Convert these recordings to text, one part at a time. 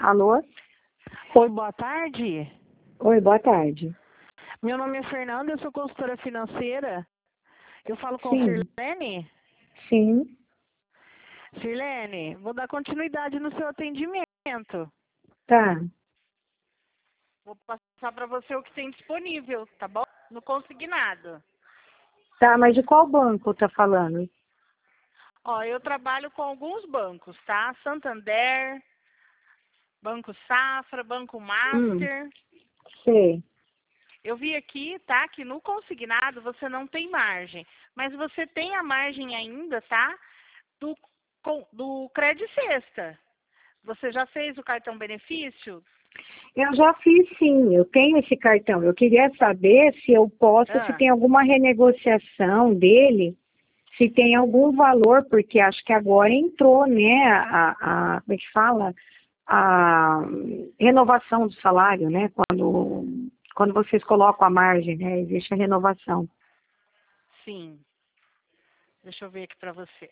Alô? Oi, boa tarde. Oi, boa tarde. Meu nome é Fernanda, eu sou consultora financeira. Eu falo com Sim, Sirlene. sim. Sirlene, vou dar continuidade no seu atendimento. Tá, Vou passar para você o que tem disponível, tá bom? No consignado. tá, mas de qual banco tá falando? Ó, eu trabalho com alguns bancos, tá? Santander, Banco Safra, Banco Hum, Master. sei. Eu vi aqui, tá, que no consignado você não tem margem, mas você tem a margem ainda, tá, do Cred Sexta. Você já fez o cartão benefício? Eu já fiz sim, eu tenho esse cartão. Eu queria saber se eu posso, se Ah, tem alguma renegociação dele, se tem algum valor, porque acho que agora entrou, né, como é que fala? A renovação do salário, né, quando vocês colocam a margem, né, existe a renovação. sim. Deixa eu ver aqui para você.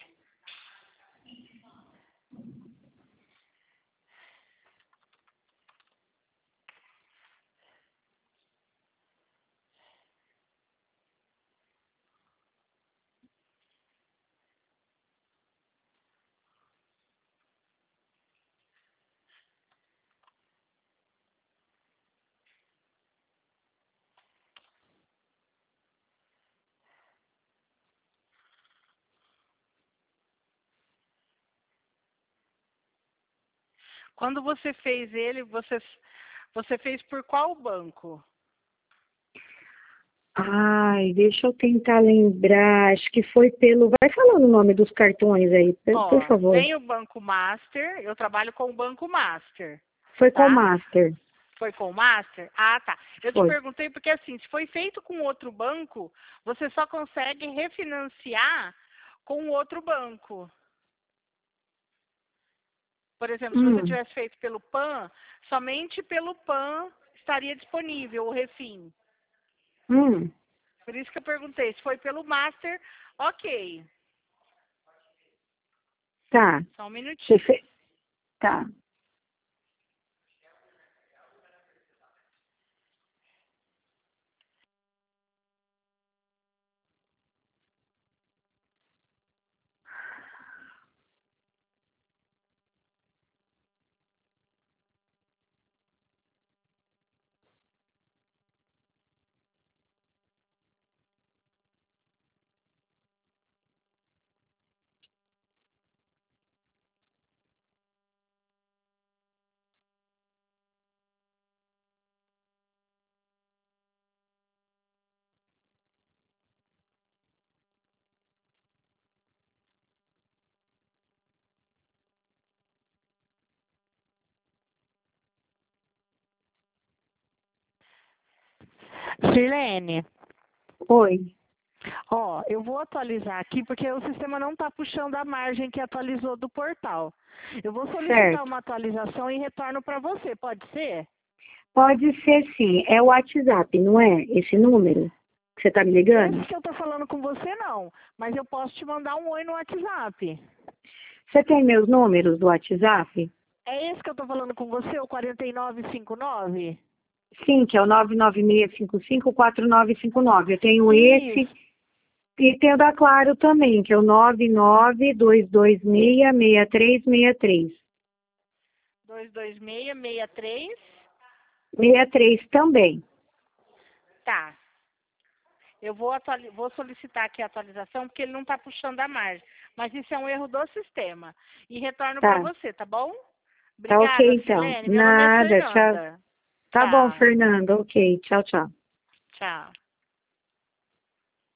Quando você fez ele, você fez por qual banco? Ai, deixa eu tentar lembrar. Acho que foi pelo. Vai falando o nome dos cartões aí, por Ó, favor. tem o Banco Master, eu trabalho com o Banco Master, Foi com o tá? Master. Foi com o Master? Ah, tá. Eu te Foi. perguntei porque assim, se foi feito com outro banco, você só consegue refinanciar com o outro banco. Por exemplo, se você Hum, tivesse feito pelo PAN, somente pelo PAN estaria disponível o refim. hum, Por isso que eu perguntei, se foi pelo Master, ok. tá. Só um Você minutinho. fe... Tá. Sirlene, Oi. ó, eu vou atualizar aqui porque o sistema não está puxando a margem que atualizou do portal. Eu vou solicitar Certo. uma atualização e retorno para você, pode ser? Pode ser sim. É o WhatsApp, não é? Esse número que você tá me Esse ligando? que eu estou falando com você não, mas eu posso te mandar um oi no WhatsApp. Você tem meus números do WhatsApp? É esse que eu estou falando com você, o 4959? Sim, que é o 996554959. Eu tenho esse Isso, e tenho da Claro também, que é o 992266363. 22663. 63 também. Tá. Eu vou solicitar aqui a atualização porque ele não está puxando a margem. Mas isso é um erro do sistema. E retorno para Tá, você, tá bom? tá ok Obrigada, então. Sirlene. Meu nome é Nada, tchau. Fernanda. Tá bom, Tá. Fernanda, ok. Tchau, tchau. Tchau.